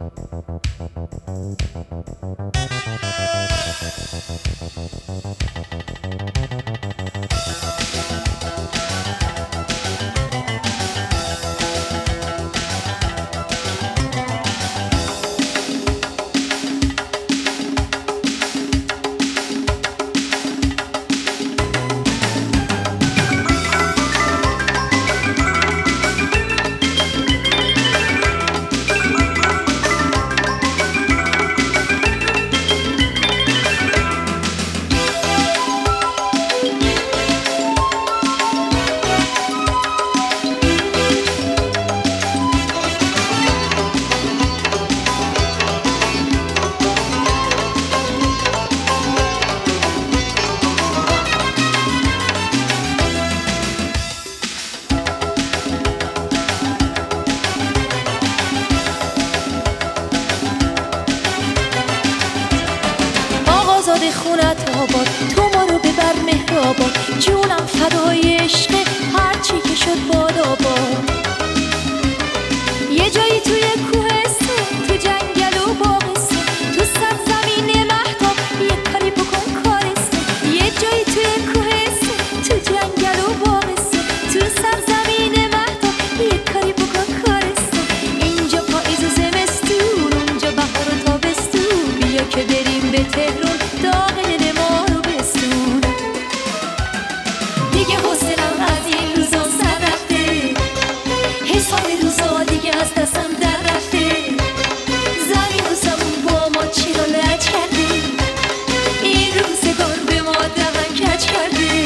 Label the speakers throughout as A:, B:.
A: آزاد خونت آباد، تو ما رو ببر مهرآباد، جونم فدای عشق هرچی که شد باد آباد. یه جایی توی کوهستون، تو جنگل و باغستون، تو سرزمین مهتاب یه کاری بکن کارستون. یه جایی توی کوهستون، تو جنگل و باغستون، تو سرزمین مهتاب یه کاری بکن کارستون. اینجا پاییز و زمستون، اونجا بهار و تابستون، بیا که بریم به تهران داغ دل ما رو بستون. دیگه حوصله‌ام از این روزا سر رفته، حساب روزا دیگه از دستم در رفته. زمین و زمون با ما چی رو لج کرده، این روزگار به ما دهن کج کرده.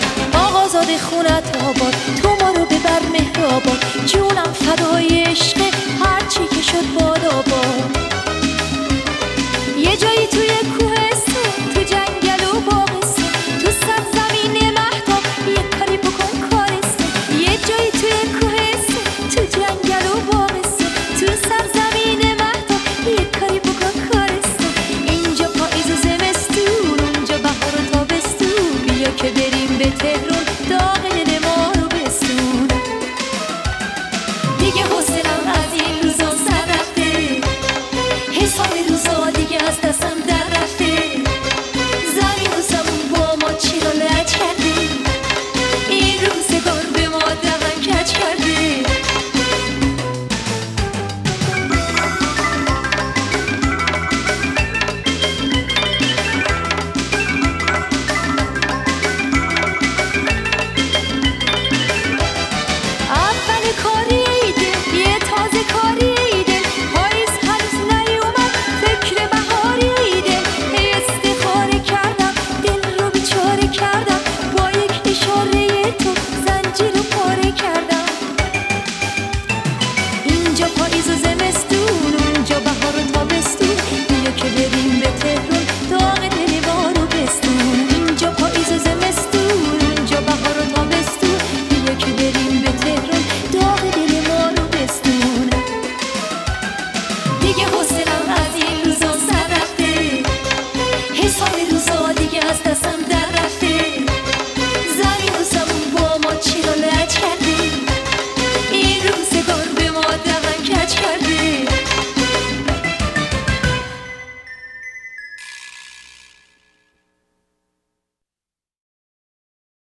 A: آزاد خونت آباد، تو ما رو ببر مهرآباد، جونم فدای عشق